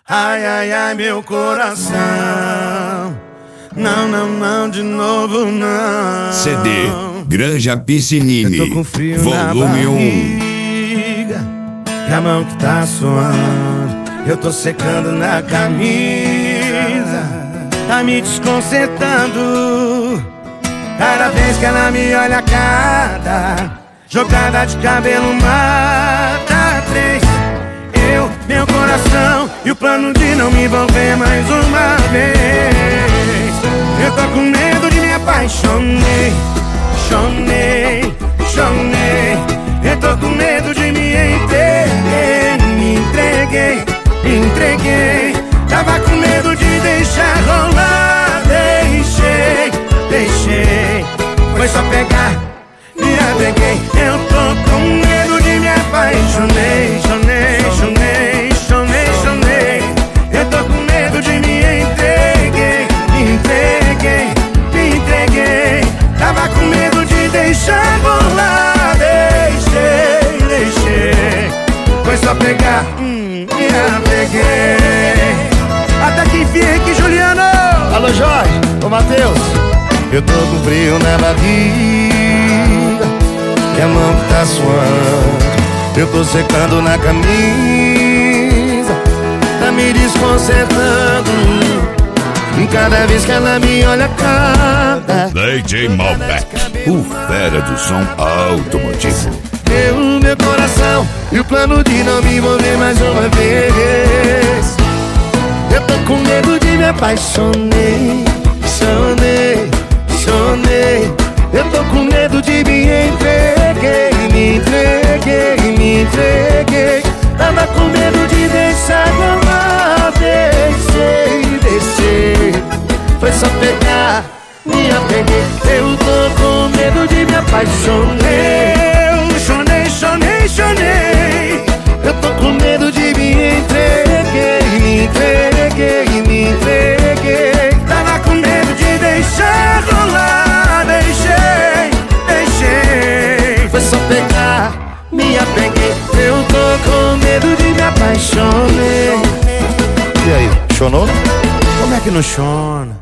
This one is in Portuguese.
Ai, ai, ai, meu coração. Não, não, não, de novo não. CD Granja Piscinini, eu tô com frio volume na 1. barriga, e a mão que tá suando, eu tô secando na camisa. Tá me desconcertando cada vez que ela me olha, cada jogada de cabelo mata três. Eu, meu coração e o plano de não me envolver mais uma vez. Eu tô com medo de me apaixonei, chonei, chonei. Eu tô com medo de me entreguei, me entreguei. Tava com medo de deixar rolar, deixei. Foi só pegar, me apeguei. Eu tô com medo de me apaixonei, chonei. Eu tô com medo de me entreguei. Tava com medo de deixar rolar, deixei. Foi só pegar, me apeguei. Até que enfim, aqui, Juliano. Alô, Jorge, ô Matheus. Eu tô com frio na barriga, e a mão que tá suando, eu tô secando na camisa. Tá me desconcertando cada vez que ela me olha, cada DJ Malbec, o fera do som automotivo. Meu coração e o plano de não me envolver mais uma vez. Eu tô com medo de me apaixonei, chonei. Eu tô com medo de me entreguei. Tava com medo de deixar rolar, deixei. Foi só pegar, me apeguei. Eu tô com medo de me apaixonei, chonei. Eu tô com medo de me entreguei. Tava com medo de deixar rolar, deixei. Foi só pegar, me apeguei. Eu tô com medo de me apaixonei. E aí, chonou? Como é que não chona?